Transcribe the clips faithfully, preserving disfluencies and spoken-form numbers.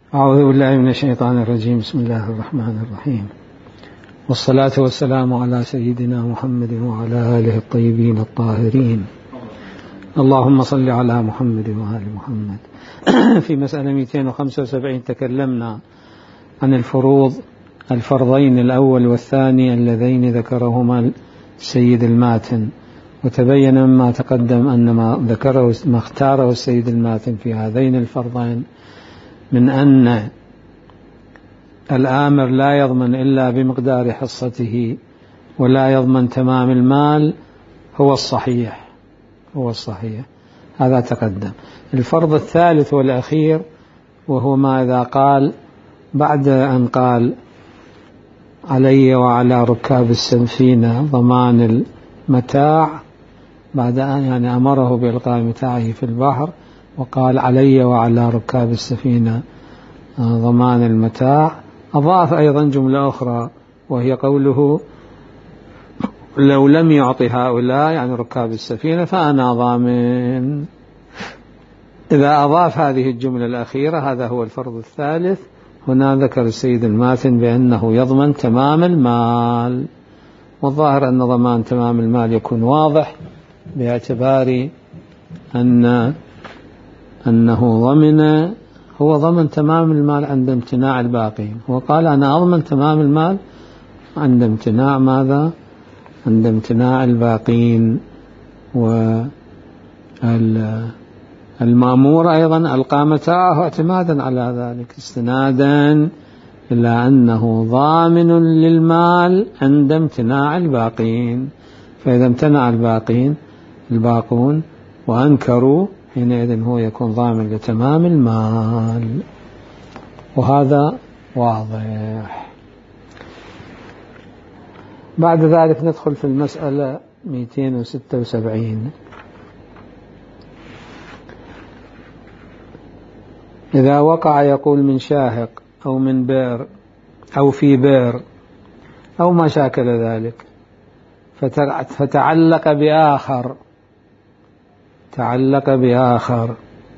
أعوذ بالله من الشيطان الرجيم. بسم الله الرحمن الرحيم، والصلاة والسلام على سيدنا محمد وعلى آله الطيبين الطاهرين. اللهم صل على محمد وآل محمد. في مسألة مئتين وخمسة وسبعين تكلمنا عن الفروض، الفرضين الأول والثاني اللذين ذكرهما السيد الماتن، وتبين مما تقدم أن ما ذكره ما اختاره السيد الماتن في هذين الفرضين من أن الآمر لا يضمن إلا بمقدار حصته ولا يضمن تمام المال هو الصحيح هو الصحيح هذا تقدم. الفرض الثالث والأخير وهو ما إذا قال بعد أن قال علي وعلى ركاب السفينة ضمان المتاع، بعد أن يعني أمره بإلقاء متاعه في البحر وقال علي وعلى ركاب السفينة ضمان المتاع، أضاف أيضا جملة أخرى وهي قوله لو لم يعطي هؤلاء يعني ركاب السفينة فأنا ضامن. إذا أضاف هذه الجملة الأخيرة هذا هو الفرض الثالث. هنا ذكر السيد الماتن بأنه يضمن تمام المال، والظاهر أن ضمان تمام المال يكون واضح باعتبار أن أنه ضمن هو ضمن تمام المال عند امتناع الباقين. هو قال أنا أضمن تمام المال عند امتناع ماذا؟ عند امتناع الباقين. والمأمور أيضا ألقى متاعه اعتمادا على ذلك، استنادا إلى أنه ضامن للمال عند امتناع الباقين. فإذا امتنع الباقين الباقون وأنكروا حينئذ هو يكون ضامن لتمام المال، وهذا واضح. بعد ذلك ندخل في المسألة مئتين وستة وسبعين. إذا وقع يقول من شاهق أو من بئر أو في بئر أو ما شاكل ذلك فتعلق بآخر تعلق بآخر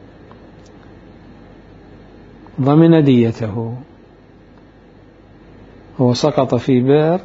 ضمن ديته. هو سقط في بئر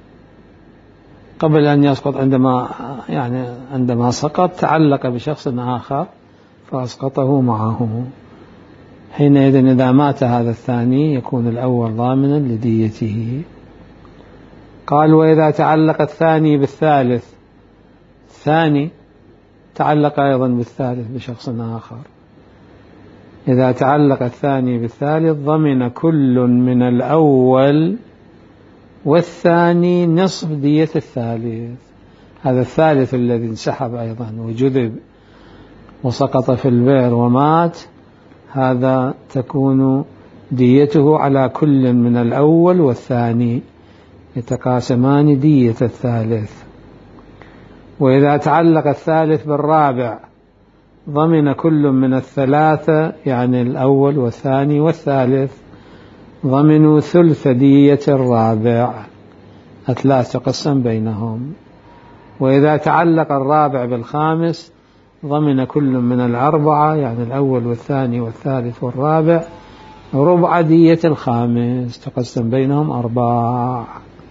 قبل أن يسقط، عندما يعني عندما سقط تعلق بشخص آخر فأسقطه معه. حينئذ إذا مات هذا الثاني يكون الأول ضامنا لديته. قال وإذا تعلق الثاني بالثالث، الثاني تعلق أيضا بالثالث بشخص آخر، إذا تعلق الثاني بالثالث ضمن كل من الأول والثاني نصف دية الثالث. هذا الثالث الذي انسحب أيضا وجذب وسقط في البئر ومات، هذا تكون ديته على كل من الأول والثاني، يتقاسمان دية الثالث. وإذا تعلق الثالث بالرابع ضمن كل من الثلاثة يعني الأول والثاني والثالث ضمنوا ثلث دية الرابع، الثلاث تقسم بينهم. وإذا تعلق الرابع بالخامس ضمن كل من الأربعة يعني الأول والثاني والثالث والرابع ربع دية الخامس، تقسم بينهم أرباع،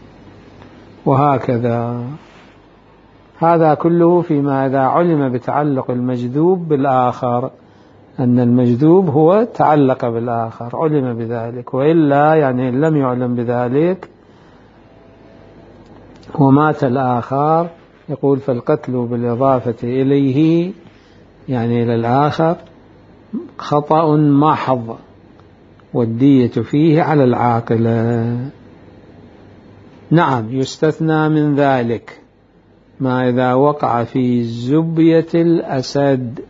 وهكذا. هذا كله فيما إذا علم بتعلق المجذوب بالآخر، أن المجذوب هو تعلق بالآخر علم بذلك، وإلا يعني لم يعلم بذلك ومات الآخر يقول فالقتل بالإضافة إليه يعني إلى الآخر خطأ محض، والدية فيه على العاقلة. نعم يستثنى من ذلك ما إذا وقع في زبية الأسد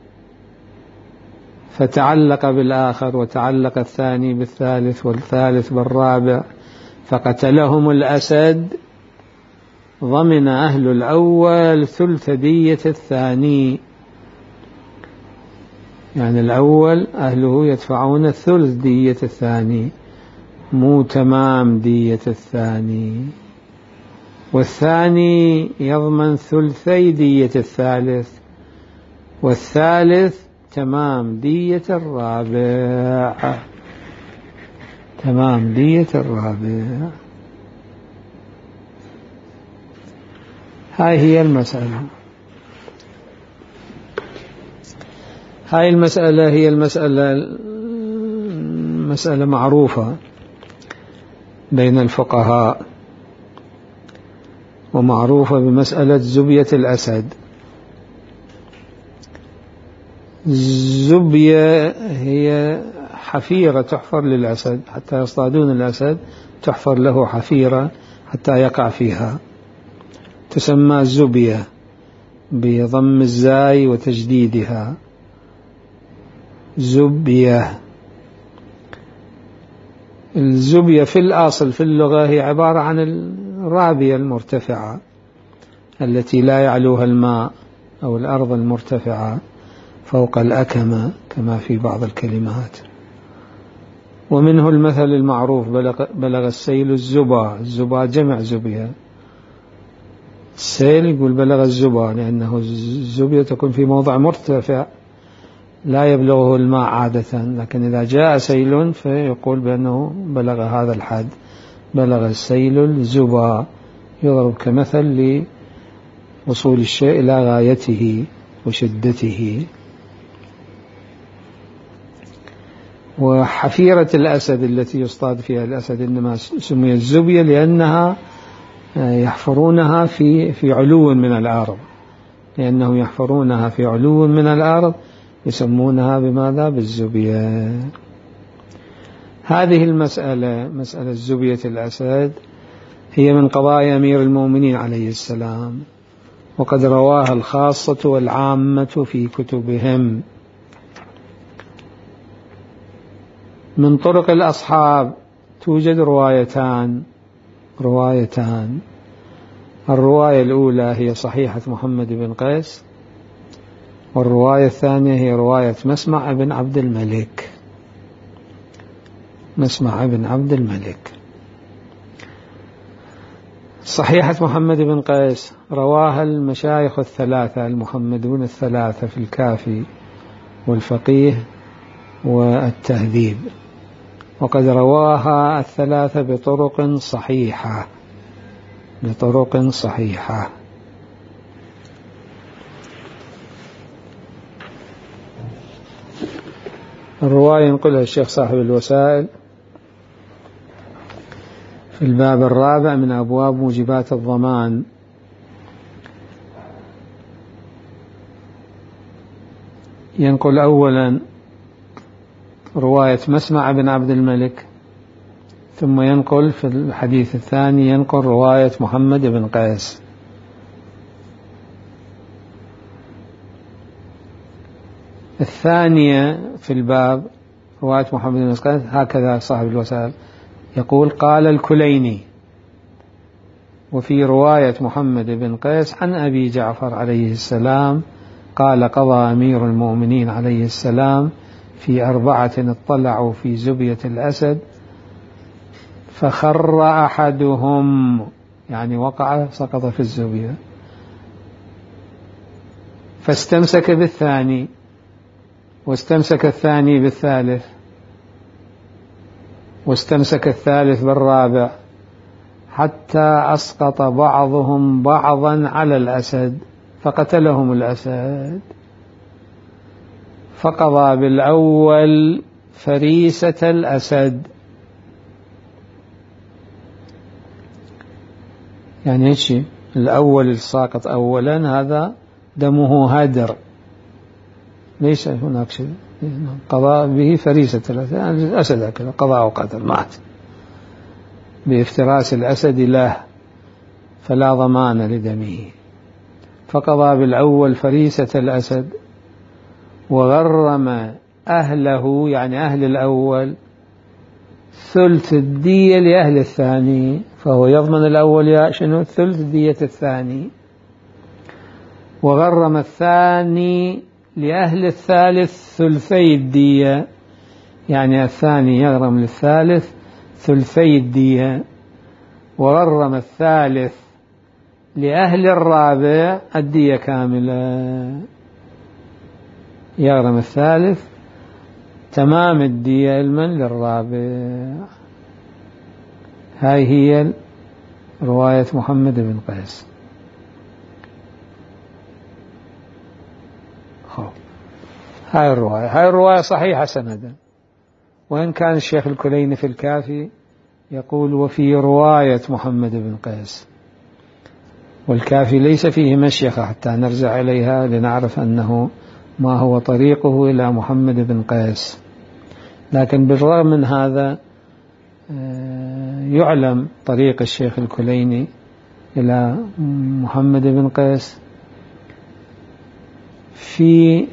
فتعلق بالآخر وتعلق الثاني بالثالث والثالث بالرابع فقتلهم الأسد، ضمن أهل الأول ثلث دية الثاني، يعني الأول أهله يدفعون ثلث دية الثاني مو تمام دية الثاني، والثاني يضمن ثلثي دية الثالث، والثالث تمام دية الرابع. تمام دية الرابع. هاي هي المسألة. هاي المسألة هي المسألة مسألة معروفة بين الفقهاء، ومعروفة بمسألة زبية الأسد. الزبية هي حفيرة تحفر للأسد حتى يصطادون الأسد، تحفر له حفيرة حتى يقع فيها، تسمى الزبية بضم الزاي وتجديدها، زبية. الزبية في الأصل في اللغة هي عبارة عن الرابية المرتفعة التي لا يعلوها الماء، أو الأرض المرتفعة فوق الأكمة كما في بعض الكلمات. ومنه المثل المعروف بلغ, بلغ السيل الزبا، الزبا جمع زبية، السيل يقول بلغ الزبا لأنه الزبية تكون في موضع مرتفع لا يبلغه الماء عادة، لكن إذا جاء سيل فيقول بأنه بلغ هذا الحد، بلغ السيل الزبا، يضرب كمثل لوصول الشيء إلى غايته وشدته. وحفيرة الأسد التي يصطاد فيها الأسد إنما سميت زبية لأنها يحفرونها في في علو من الأرض، لأنهم يحفرونها في علو من الأرض يسمونها بماذا؟ بالزبية. هذه المسألة مسألة زبية الأسد هي من قضايا أمير المؤمنين عليه السلام، وقد رواها الخاصة والعامة في كتبهم. من طرق الأصحاب توجد روايتان روايتان الرواية الأولى هي صحيحة محمد بن قيس، والرواية الثانية هي رواية مسمع بن عبد الملك مسمع بن عبد الملك. صحيحة محمد بن قيس رواها المشايخ الثلاثة المحمدون الثلاثة في الكافي والفقيه والتهذيب، وقد رواها الثلاثة بطرق صحيحة بطرق صحيحة. الرواية ينقلها الشيخ صاحب الوسائل في الباب الرابع من أبواب موجبات الضمان. ينقل أولا رواية مسمع بن عبد الملك، ثم ينقل في الحديث الثاني ينقل رواية محمد بن قيس. الثانية في الباب رواية محمد بن قيس هكذا صاحب الوسائل يقول قال الكليني. وفي رواية محمد بن قيس عن أبي جعفر عليه السلام قال قضى أمير المؤمنين عليه السلام في أربعة اطلعوا في زبية الأسد فخر أحدهم، يعني وقع سقط في الزبية، فاستمسك بالثاني، واستمسك الثاني بالثالث، واستمسك الثالث بالرابع، حتى أسقط بعضهم بعضا على الأسد فقتلهم الأسد، فقضى بالأول فريسة الأسد. يعني ايش الأول الساقط أولا هذا دمه هدر، ليس هناك شيء، قضى به فريسة الأسد، يعني الأسد هكذا قضاء وقتل مات بافتراس الأسد له فلا ضمان لدمه، فقضى بالأول فريسة الأسد وغرم أهله، يعني أهل الأول، ثلث الدية لأهل الثاني، فهو يضمن الأول يا شنو ثلث دية الثاني، وغرم الثاني لأهل الثالث ثلثي الدية، يعني الثاني يغرم للثالث ثلثي الدية، وغرم الثالث لأهل الرابع الدية كاملة، يغرم الثالث تمام الدية المن للرابع. هاي هي رواية محمد بن قيس. هاي الرواية هاي الرواية صحيحة سندا، وإن كان الشيخ الكليني في الكافي يقول وفي رواية محمد بن قيس، والكافي ليس فيه مشيخة حتى نرجع إليها لنعرف أنه ما هو طريقه إلى محمد بن قيس. لكن بالرغم من هذا يعلم طريق الشيخ الكليني إلى محمد بن قيس في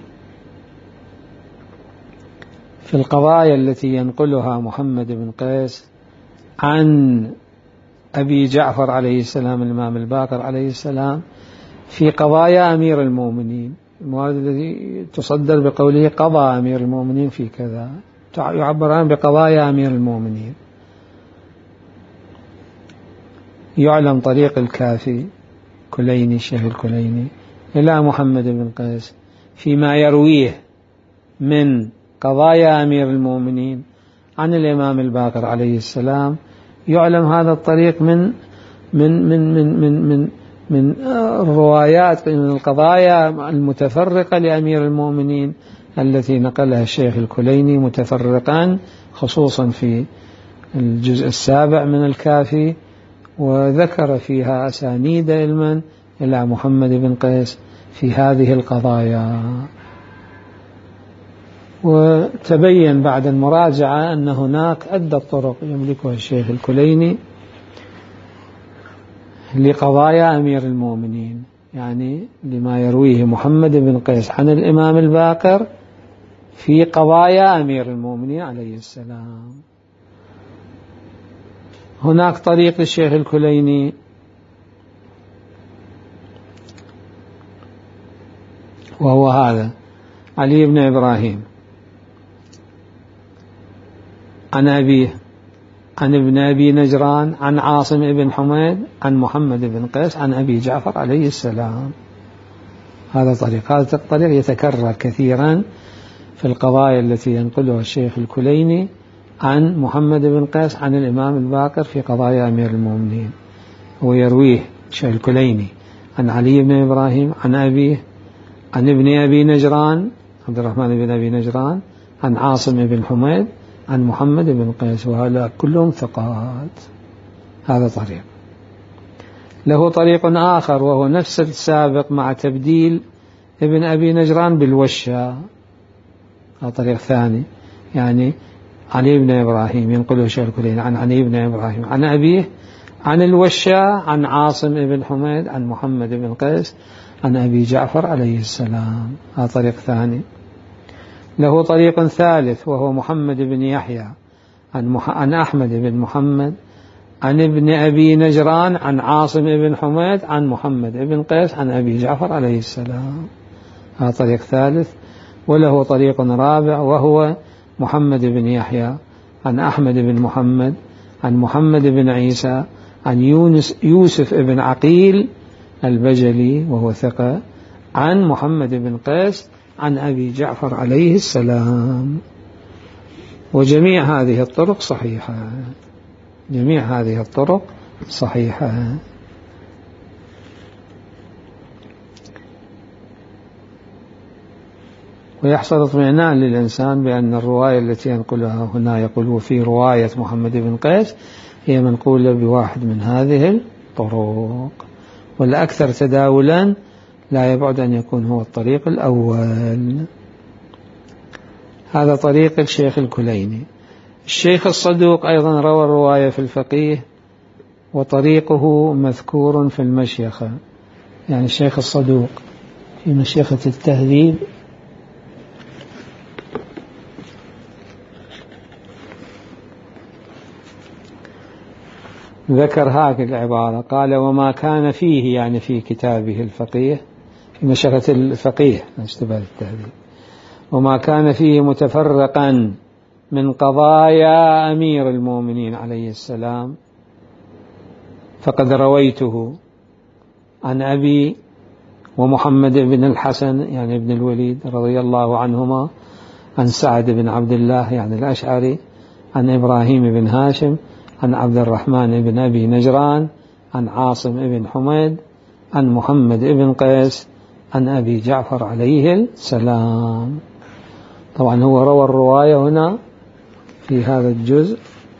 في القضايا التي ينقلها محمد بن قيس عن أبي جعفر عليه السلام الإمام الباقر عليه السلام في قضايا أمير المؤمنين، الموارد التي تصدر بقوله قضى أمير المؤمنين في كذا، يعبر عن بقضايا أمير المؤمنين. يعلم طريق الكافي كليني الشيخ الكليني إلى محمد بن قيس فيما يرويه من قضايا أمير المؤمنين عن الإمام الباقر عليه السلام. يعلم هذا الطريق من من من من من من, من الروايات من القضايا المتفرقة لأمير المؤمنين التي نقلها الشيخ الكليني متفرقا، خصوصا في الجزء السابع من الكافي، وذكر فيها أسانيد علما إلى محمد بن قيس في هذه القضايا. وتبين بعد المراجعة أن هناك عدة طرق يملكها الشيخ الكليني لقضايا أمير المؤمنين، يعني لما يرويه محمد بن قيس عن الإمام الباقر في قضايا أمير المؤمنين عليه السلام. هناك طريق للشيخ الكليني وهو هذا: علي بن إبراهيم عن أبيه عن ابن أبي نجران عن عاصم بن حميد عن محمد بن قيس عن أبي جعفر عليه السلام. هذا طريق هذا الطريق يتكرر كثيرا في القضايا التي ينقلها الشيخ الكليني عن محمد بن قيس عن الإمام الباقر في قضايا أمير المؤمنين. ويرويه الشيخ الكليني عن علي بن إبراهيم عن أبيه عن ابن أبي نجران عبد الرحمن بن أبي نجران عن عاصم بن حميد عن محمد بن قيس، وهؤلاء كلهم ثقات. هذا طريق. له طريق آخر وهو نفس السابق مع تبديل ابن أبي نجران بالوشة. هذا طريق ثاني، يعني علي بن إبراهيم ينقله الشيخ الكليني عن علي بن إبراهيم عن أبيه عن الوشة عن عاصم بن حميد عن محمد بن قيس عن أبي جعفر عليه السلام. هذا طريق ثاني. له طريق ثالث وهو محمد بن يحيى عن, مح... عن أحمد بن محمد عن ابن أبي نجران عن عاصم بن حميد عن محمد بن قيس عن أبي جعفر عليه السلام. هذا طريق ثالث. وله طريق رابع وهو محمد بن يحيى عن أحمد بن محمد عن محمد بن عيسى عن يونس يوسف بن عقيل البجلي وهو ثقة عن محمد بن قيس عن أبي جعفر عليه السلام. وجميع هذه الطرق صحيحة، جميع هذه الطرق صحيحة. ويحصل اطمئنان للإنسان بأن الرواية التي ينقلها هنا يقول وفي رواية محمد بن قيس هي منقولة بواحد من هذه الطرق. والأكثر تداولا لا يبعد أن يكون هو الطريق الأول. هذا طريق الشيخ الكليني. الشيخ الصدوق أيضا روى الرواية في الفقيه وطريقه مذكور في المشيخة، يعني الشيخ الصدوق في مشيخة التهذيب ذكر هذه العبارة، قال وما كان فيه، يعني في كتابه الفقيه في مشيخة الفقيه اشتباه التهذيب، وما كان فيه متفرقا من قضايا أمير المؤمنين عليه السلام فقد رويته عن أبي ومحمد بن الحسن يعني ابن الوليد رضي الله عنهما عن سعد بن عبد الله يعني الأشعري عن إبراهيم بن هاشم عن عبد الرحمن بن أبي نجران عن عاصم بن حميد عن محمد بن قيس عن أبي جعفر عليه السلام. طبعا هو روى الرواية هنا في هذا الجزء،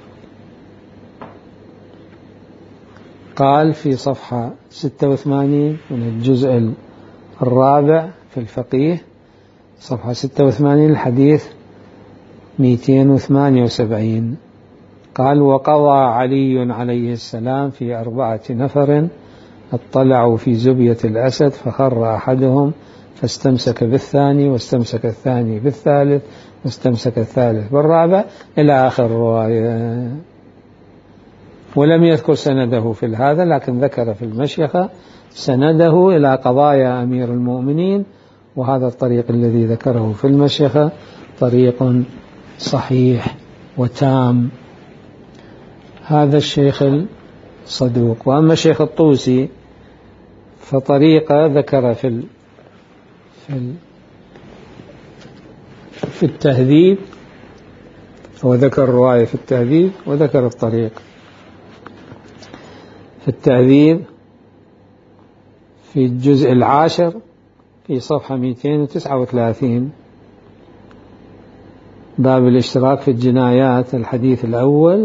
قال في صفحة ستة وثمانين من الجزء الرابع في الفقيه، صفحة ستة وثمانين الحديث مئتين وثمانية وسبعين، قال: وقضى علي عليه السلام في أربعة نفر اطلعوا في زبية الأسد فخر أحدهم فاستمسك بالثاني واستمسك الثاني بالثالث واستمسك الثالث بالرابع إلى آخر الرواية. ولم يذكر سنده في هذا، لكن ذكر في المشيخة سنده إلى قضايا أمير المؤمنين، وهذا الطريق الذي ذكره في المشيخة طريق صحيح وتام. هذا الشيخ الصدوق. وأما الشيخ الطوسي فطريقة ذكر في ال في, ال في التهذيب، وذكر الرواية في التهذيب وذكر الطريق في التهذيب في الجزء العاشر في صفحة مئتين وتسعة وثلاثين، باب الاشتراك في الجنايات، الحديث الأول.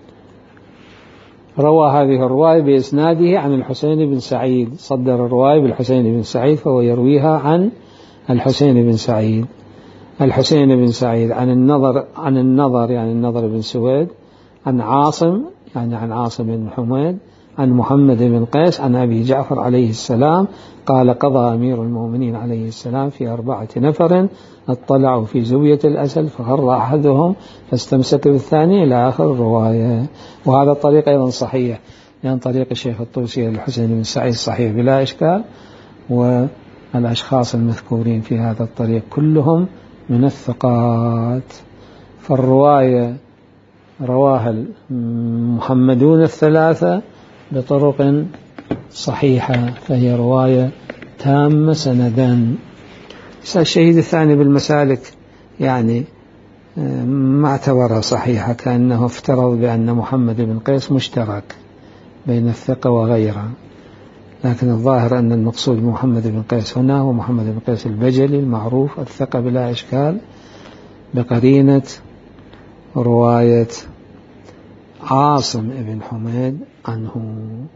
روى هذه الرواية بإسناده عن الحسين بن سعيد، صدر الرواية بالحسين بن سعيد، فهو يرويها عن الحسين بن سعيد. الحسين بن سعيد عن النضر عن النضر يعني النضر بن سويد، عن عاصم يعني عن عاصم بن حميد، عن محمد بن قيس عن أبي جعفر عليه السلام قال: قضى أمير المؤمنين عليه السلام في أربعة نفر اطلعوا في زبية الأسد فخر أحدهم فاستمسك بالثاني إلى آخر الرواية. وهذا الطريق أيضا صحيح، يعني طريق الشيخ الطوسي الحسين بن سعيد صحيح بلا إشكال، والأشخاص المذكورين في هذا الطريق كلهم من الثقات. فالرواية رواها المحمدون الثلاثة بطرق صحيحة، فهي رواية تامة سندا. الشهيد الثاني بالمسالك يعني ما اعتبرها صحيحة، كأنه افترض بأن محمد بن قيس مشترك بين الثقة وغيره، لكن الظاهر أن المقصود محمد بن قيس هنا هو محمد بن قيس البجلي المعروف الثقة بلا إشكال، بقرينة رواية عاصم بن حميد عنه،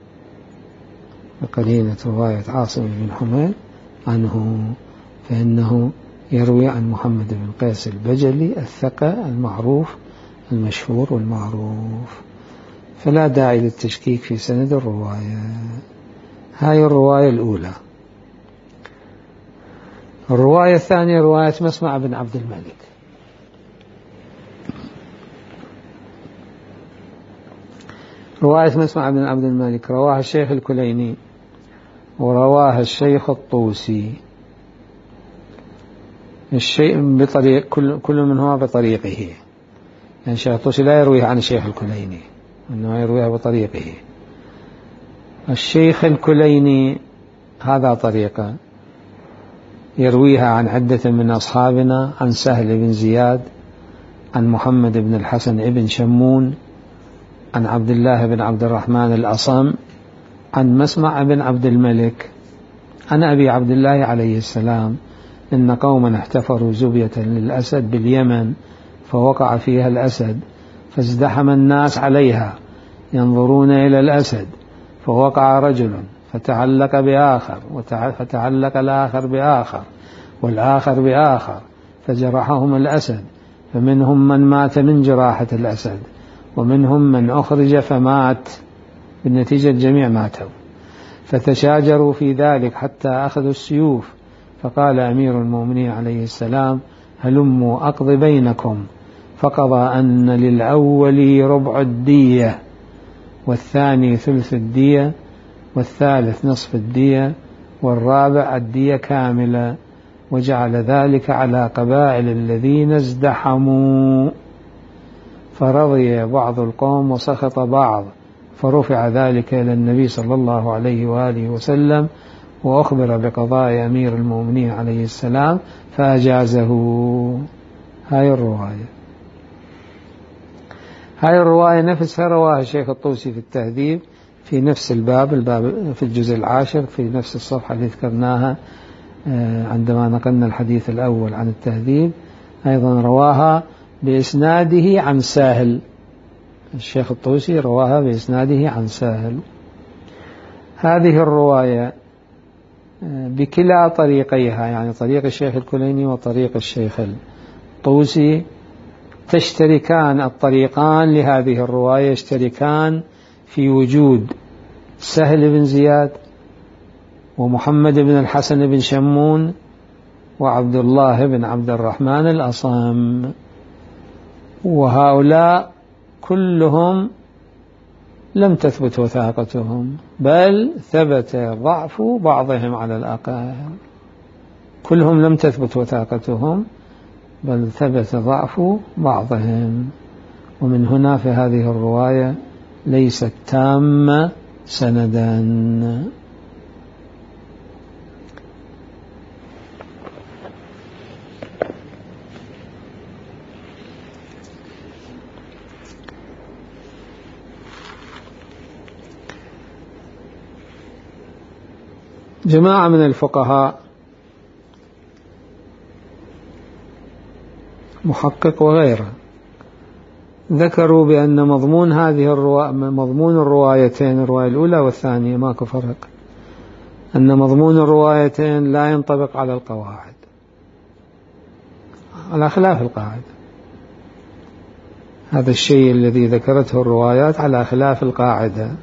بقرينة رواية عاصم بن حميد عنه، فإنه يروي عن محمد بن قيس البجلي الثقة المعروف المشهور والمعروف، فلا داعي للتشكيك في سند الرواية. هاي الرواية الأولى. الرواية الثانية رواية مسمع بن عبد الملك. رواية مسمع بن عبد الملك رواها الشيخ الكليني ورواها الشيخ الطوسي، الشيء بطريق كل كل منهما بطريقه، يعني الشيخ الطوسي لا يرويها عن الشيخ الكليني، إنه يرويها بطريقه. الشيخ الكليني هذا طريقة يرويها عن عدة من أصحابنا، عن سهل بن زياد، عن محمد بن الحسن بن شمون، عن عبد الله بن عبد الرحمن الأصم، عن مسمع بن عبد الملك، عن أبي عبد الله عليه السلام: إن قوما احتفروا زبية للأسد باليمن فوقع فيها الأسد فازدحم الناس عليها ينظرون إلى الأسد، فوقع رجل فتعلق بآخر فتعلق الآخر بآخر والآخر بآخر فجرحهم الأسد، فمنهم من مات من جراحة الأسد ومنهم من أخرج فمات، بالنتيجة الجميع ماتوا. فتشاجروا في ذلك حتى أخذوا السيوف، فقال أمير المؤمنين عليه السلام: هلموا أقضي بينكم، فقضى أن للأول ربع الدية والثاني ثلث الدية والثالث نصف الدية والرابع الدية كاملة، وجعل ذلك على قبائل الذين ازدحموا، فرضي بعض القوم وسخط بعض، فرفع ذلك إلى النبي صلى الله عليه وآله وسلم، وأخبر بقضاء أمير المؤمنين عليه السلام فأجازه. هاي الرواية. هاي الرواية نفسها رواها الشيخ الطوسي في التهذيب في نفس الباب الباب في الجزء العاشر في نفس الصفحة اللي ذكرناها عندما نقلنا الحديث الأول عن التهذيب. أيضا رواها بإسناده عن ساهل، الشيخ الطوسي رواها بإسناده عن ساهل. هذه الرواية بكلا طريقيها، يعني طريق الشيخ الكليني وطريق الشيخ الطوسي، تشتركان الطريقان لهذه الرواية يشتركان في وجود سهل بن زياد ومحمد بن الحسن بن شمون وعبد الله بن عبد الرحمن الأصم، وهؤلاء كلهم لم تثبت وثاقتهم، بل ثبت ضعف بعضهم على الأقل. كلهم لم تثبت وثاقتهم بل ثبت ضعف بعضهم، ومن هنا في هذه الرواية ليست تامة سندا. جماعة من الفقهاء محقق وغيره ذكروا بأن مضمون هذه الرواية مضمون الروايتين الرواية الأولى والثانية ماكو فرق، أن مضمون الروايتين لا ينطبق على القواعد على خلاف القاعدة. هذا الشيء الذي ذكرته الروايات على خلاف القاعدة،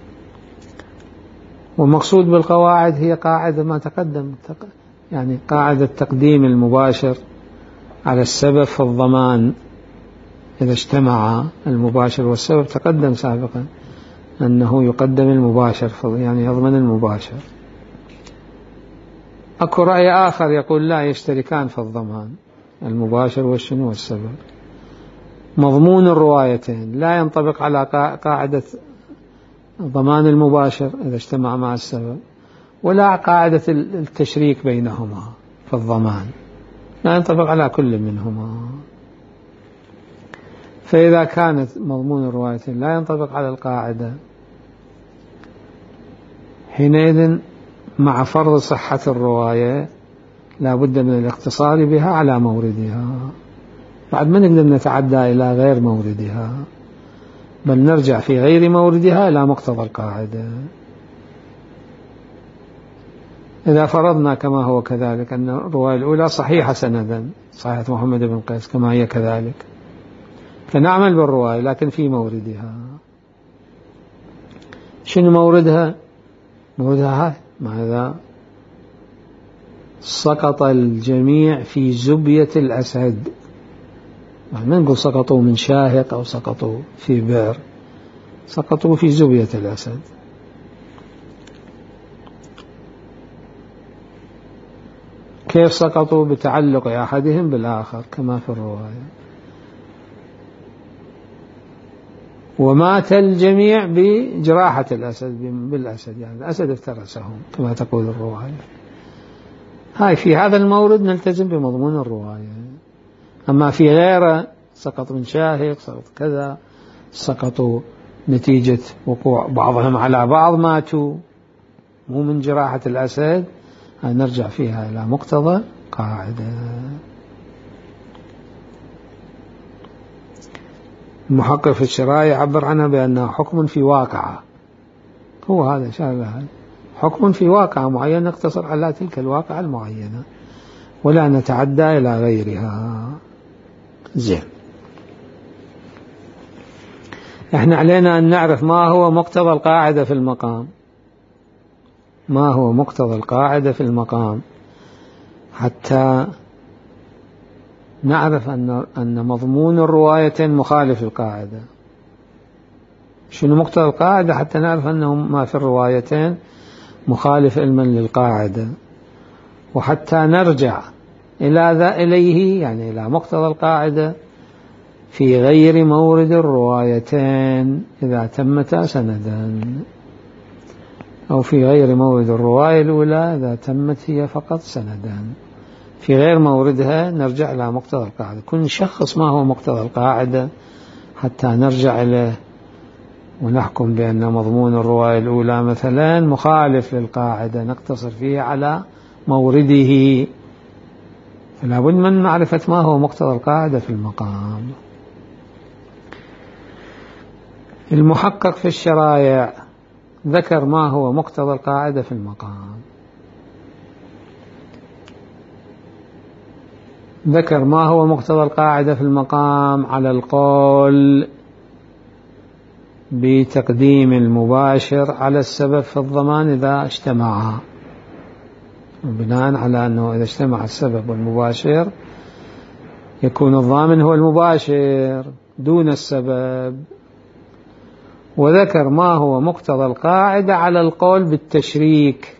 ومقصود بالقواعد هي قاعدة ما تقدم، يعني قاعدة تقديم المباشر على السبب في الضمان إذا اجتمع المباشر والسبب، تقدم سابقا أنه يقدم المباشر يعني يضمن المباشر. أكو رأي آخر يقول لا، يشتركان في الضمان المباشر والشنو والسبب. مضمون الروايتين لا ينطبق على قاعدة ضمان المباشر إذا اجتمع مع السبب، ولا قاعدة التشريك بينهما في الضمان، لا ينطبق على كل منهما. فإذا كانت مضمون الروايتين لا ينطبق على القاعدة، حينئذ مع فرض صحة الرواية لا بد من الاقتصار بها على موردها، بعد ما نقدر نتعدى إلى غير موردها، بل نرجع في غير موردها إلى مقتضى القاعدة. إذا فرضنا كما هو كذلك أن الرواية الأولى صحيحة سندا، صحيحة محمد بن قيس كما هي كذلك، فنعمل بالرواية لكن في موردها. شنو موردها؟ موردها هاي ماذا؟ سقط الجميع في زبية الأسد، ما نقول سقطوا من شاهق أو سقطوا في بئر، سقطوا في زبية الأسد. كيف سقطوا؟ بتعلق أحدهم بالآخر كما في الرواية. ومات الجميع بجراحة الأسد بالأسد، يعني الأسد افترسهم كما تقول الرواية. هاي في هذا المورد نلتزم بمضمون الرواية. أما في غيره سقط من شاهق، سقط كذا، سقطوا نتيجة وقوع بعضهم على بعض ماتوا، مو من جراحة الأسد، نرجع فيها إلى مقتضى قاعدة. المحقق في الشرائع يعبر عنها بأنها حكم في واقعة، هو هذا شارع حكم في واقعة معينة، نقتصر على تلك الواقعة المعينة ولا نتعدى إلى غيرها. زين، احنا علينا أن نعرف ما هو مقتضى القاعدة في المقام، ما هو مقتضى القاعدة في المقام، حتى نعرف أن أن مضمون الروايتين مخالف للقاعدة. شنو مقتضى القاعدة؟ حتى نعرف أنه ما في الروايتين مخالف علما للقاعدة، وحتى نرجع إلى ذا إليه يعني إلى مقتضى القاعدة في غير مورد الروايتين إذا تمتا سندا، أو في غير مورد الرواية الأولى إذا تمت هي فقط سندا. في غير موردها نرجع إلى مقتضى القاعدة. كن نشخص ما هو مقتضى القاعدة حتى نرجع إليه ونحكم بأن مضمون الرواية الأولى مثلا مخالف للقاعدة نقتصر فيه على مورده. فلا بد من معرفة ما هو مقتضى القاعدة في المقام. المحقق في الشرائع ذكر ما هو مقتضى القاعدة في المقام، ذكر ما هو مقتضى القاعدة في المقام على القول بتقديم المباشر على السبب في الضمان إذا اجتمعا، بناء على أنه إذا اجتمع السبب والمباشر يكون الضامن هو المباشر دون السبب. وذكر ما هو مقتضى القاعدة على القول بالتشريك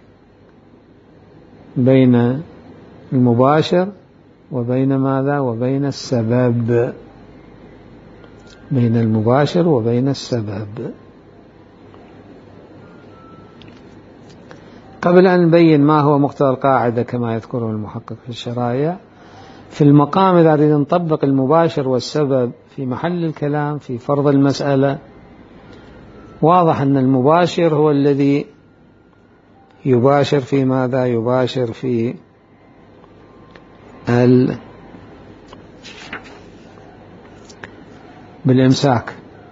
بين المباشر وبين ماذا وبين السبب، بين المباشر وبين السبب. قبل أن نبين ما هو مقتضى القاعدة كما يذكره المحقق في الشرائع، في المقام إذا نريد نطبق المباشر والسبب في محل الكلام في فرض المسألة، واضح أن المباشر هو الذي يباشر في ماذا يباشر في ال بالإمساك،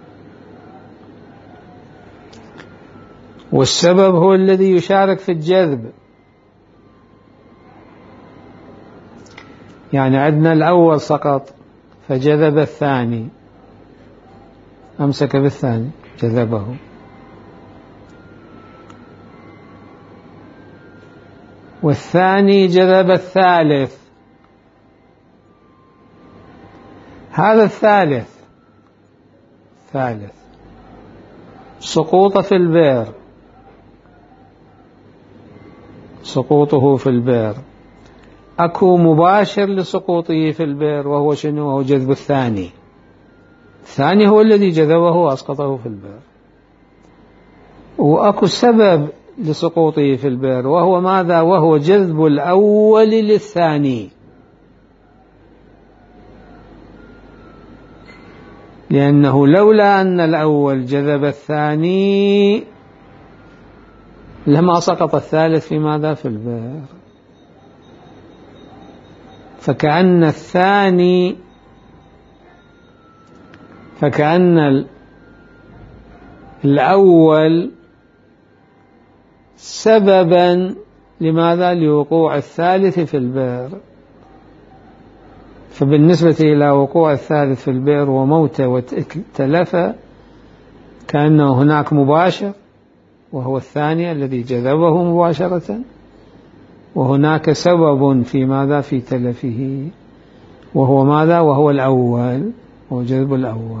والسبب هو الذي يشارك في الجذب. يعني عندنا الأول سقط فجذب الثاني، أمسك بالثاني جذبه، والثاني جذب الثالث. هذا الثالث ثالث سقوط في البئر، سقوطه في البئر أكو مباشر لسقوطه في البئر وهو شنو؟ وهو جذب الثاني. الثاني هو الذي جذبه وأسقطه في البئر، وأكو سبب لسقوطه في البئر وهو ماذا؟ وهو جذب الأول للثاني، لأنه لولا أن الأول جذب الثاني لما سقط الثالث في ماذا؟ في البئر. فكأن الثاني فكأن الأول سببا لماذا؟ لوقوع الثالث في البئر. فبالنسبة إلى وقوع الثالث في البئر وموته وتلفه كأنه هناك مباشر وهو الثاني الذي جذبه مباشرة، وهناك سبب في ماذا؟ في تلفه وهو ماذا؟ وهو الأول، هو جذب الأول.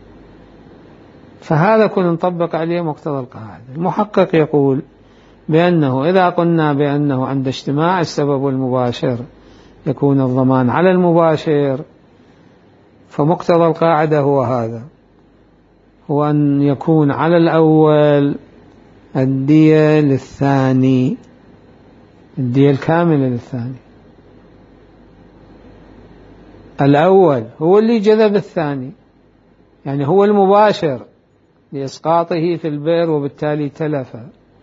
فهذا كنا نطبق عليه مقتضى القاعدة. المحقق يقول بأنه إذا قلنا بأنه عند اجتماع السبب والمباشر يكون الضمان على المباشر، فمقتضى القاعدة هو هذا، هو أن يكون على الأول الدية للثاني، الدية الكاملة للثاني. الأول هو اللي جذب الثاني، يعني هو المباشر لإسقاطه في البئر وبالتالي تلف،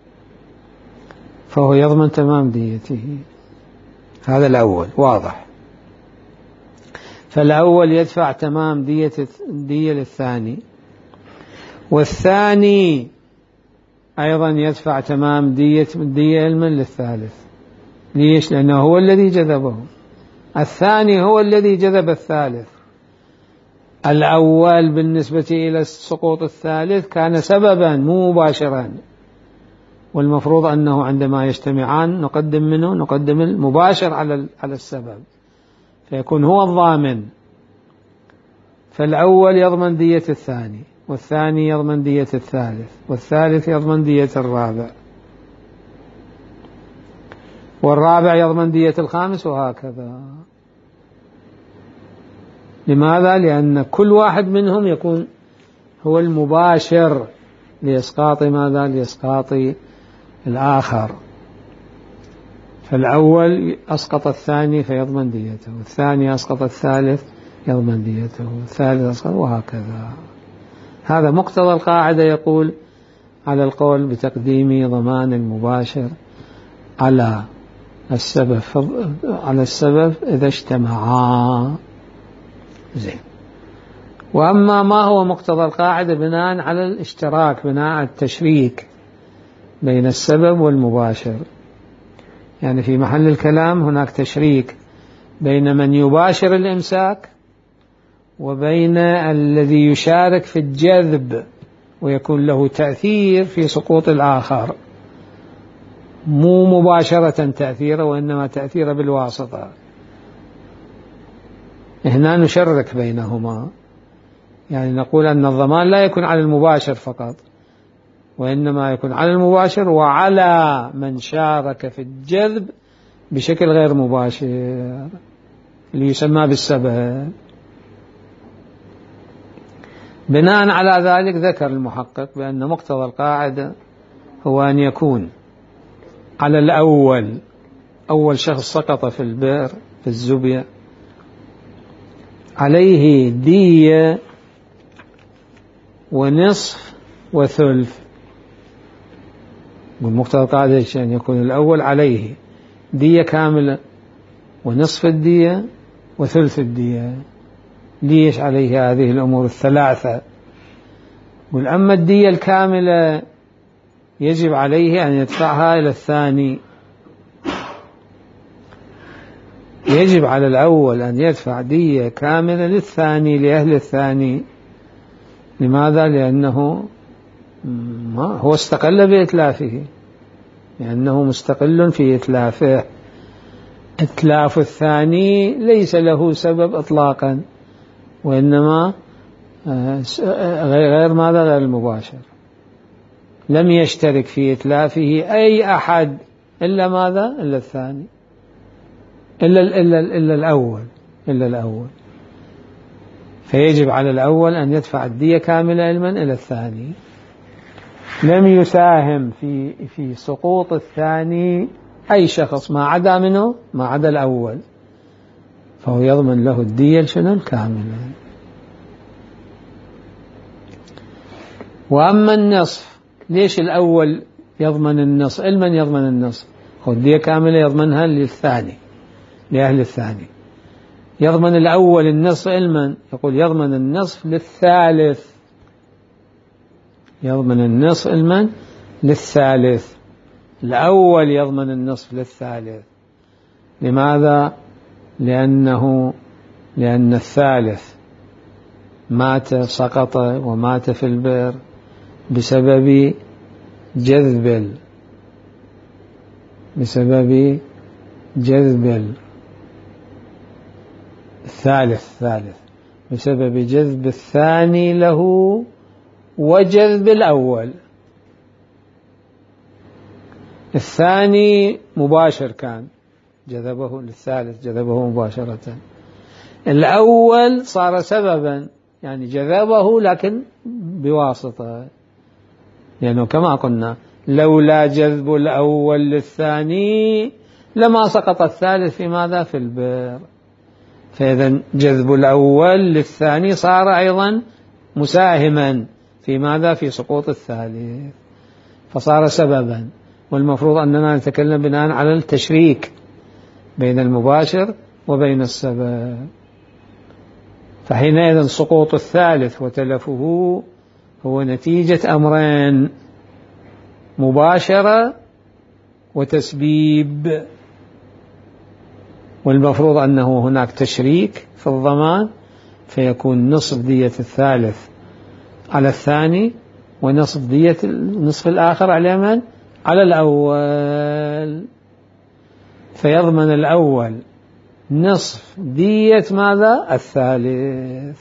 فهو يضمن تمام ديته. هذا الأول واضح. فالأول يدفع تمام دية الدية للثاني، والثاني أيضا يدفع تمام دية الدية المن للثالث. ليش؟ لأنه هو الذي جذبه، الثاني هو الذي جذب الثالث. الأول بالنسبة إلى سقوط الثالث كان سببا مو مباشرا، والمفروض أنه عندما يجتمعان نقدم منه نقدم المباشر على على السبب، فيكون هو الضامن. فالأول يضمن دية الثاني، والثاني يضمن دية الثالث، والثالث يضمن دية الرابع، والرابع يضمن دية الخامس، وهكذا. لماذا؟ لأن كل واحد منهم يكون هو المباشر لإسقاط ماذا؟ لإسقاط الآخر. فالأول أسقط الثاني فيضمن ديته، والثاني أسقط الثالث يضمن ديته، الثالث أصغر، وهكذا. هذا مقتضى القاعدة، يقول على القول بتقديم ضمان المباشر على السبب على السبب إذا اجتمعا. زين. وأما ما هو مقتضى القاعدة بناء على الاشتراك، بناء على التشريك بين السبب والمباشر، يعني في محل الكلام هناك تشريك بين من يباشر الإمساك وبين الذي يشارك في الجذب ويكون له تأثير في سقوط الآخر، مو مباشرة تأثيره وإنما تأثيره بالواسطة. هنا نشرك بينهما، يعني نقول أن الضمان لا يكون على المباشر فقط، وإنما يكون على المباشر وعلى من شارك في الجذب بشكل غير مباشر اللي يسمى بالسبب. بناء على ذلك ذكر المحقق بأن مقتضى القاعدة هو أن يكون على الأول، أول شخص سقط في البئر في الزبية، عليه دية ونصف وثلث. والمقتضى القاعدة أن يكون الأول عليه دية كاملة ونصف الدية وثلث الدية. ليش عليه هذه الأمور الثلاثة؟ والأما الدية الكاملة يجب عليه أن يدفعها إلى الثاني، يجب على الأول أن يدفع دية كاملة للثاني، لأهل الثاني. لماذا؟ لأنه ما هو استقل بإتلافه، لأنه مستقل في إتلافه. إتلاف الثاني ليس له سبب إطلاقا، وإنما غير ماذا؟ غير المباشر. لم يشترك في إتلافه أي أحد إلا ماذا؟ إلا الثاني، إلا, إلا, إلا الأول إلا الأول فيجب على الأول أن يدفع الدية كاملة علما إلى الثاني. لم يساهم في في سقوط الثاني أي شخص ما عدا منه، ما عدا الأول، فهو يضمن له الدية شنو؟ كاملة. وأما النصف، ليش الأول يضمن النصف؟ المن يضمن النصف؟ هو الدية كاملة يضمنها للثاني، لأهل الثاني. يضمن الأول النصف المن؟ يقول يضمن النصف للثالث، يضمن النصف المن؟ للثالث. الأول يضمن النصف للثالث. لماذا؟ لأنه لأن الثالث مات، سقط ومات في البئر بسبب جذب بسبب جذب الثالث ثالث بسبب جذب الثاني له وجذب الأول. الثاني مباشر كان، جذبه للثالث، جذبه مباشرة. الأول صار سببا، يعني جذبه لكن بواسطة، لأنه كما قلنا لولا جذب الأول للثاني لما سقط الثالث في ماذا؟ في البئر. فإذا جذب الأول للثاني صار أيضا مساهما في ماذا؟ في سقوط الثالث، فصار سببا. والمفروض أننا نتكلم بناء على التشريك بين المباشر وبين السبب. فحينئذ سقوط الثالث وتلفه هو نتيجة أمرين: مباشرة وتسبيب. والمفروض أنه هناك تشريك في الضمان، فيكون نصف دية الثالث على الثاني ونصف دية النصف الآخر على من؟ على الأول. فيضمن الأول نصف دية ماذا؟ الثالث.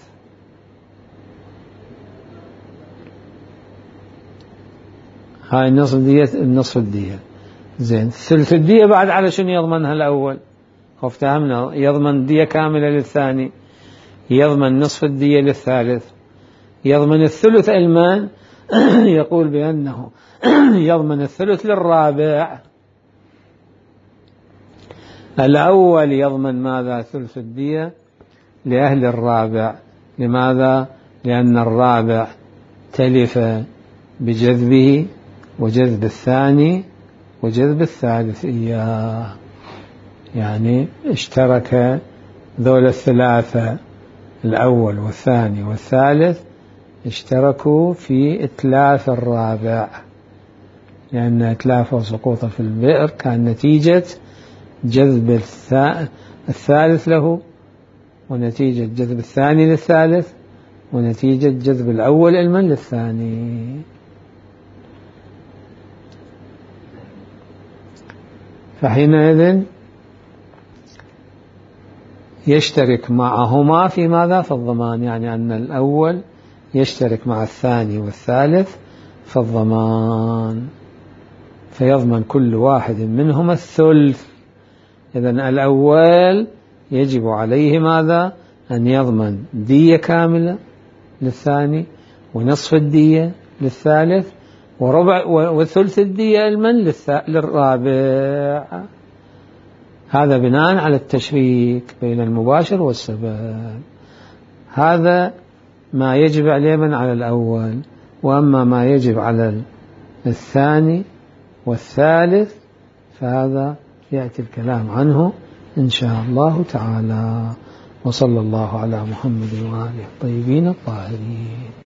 هاي النصف دية، النصف الدية. زين، ثلث الدية بعد على شنو يضمنها الأول؟ افتهمنا، يضمن دية كاملة للثاني، يضمن نصف الدية للثالث، يضمن الثلث المال يقول بأنه يضمن الثلث للرابع. الأول يضمن ماذا؟ ثلث الدية لأهل الرابع. لماذا؟ لأن الرابع تلف بجذبه وجذب الثاني وجذب الثالث إياه، يعني اشترك ذول الثلاثة الأول والثاني والثالث اشتركوا في إتلاف الرابع، لأن إتلاف وسقوطه في البئر كان نتيجة جذب الثالث له، ونتيجة جذب الثاني للثالث، ونتيجة جذب الأول المن للثاني. فحينئذ يشترك معهما في ماذا؟ في الضمان، يعني أن الأول يشترك مع الثاني والثالث في الضمان، فيضمن كل واحد منهما الثلث. إذن الأول يجب عليه ماذا؟ أن يضمن دية كاملة للثاني، ونصف الدية للثالث، وربع وثلث الدية المن للرابع. هذا بناء على التشريك بين المباشر والسبب. هذا ما يجب عليه من على الأول. وأما ما يجب على الثاني والثالث فهذا يأتي الكلام عنه إن شاء الله تعالى. وصلى الله على محمد وآله الطيبين الطاهرين.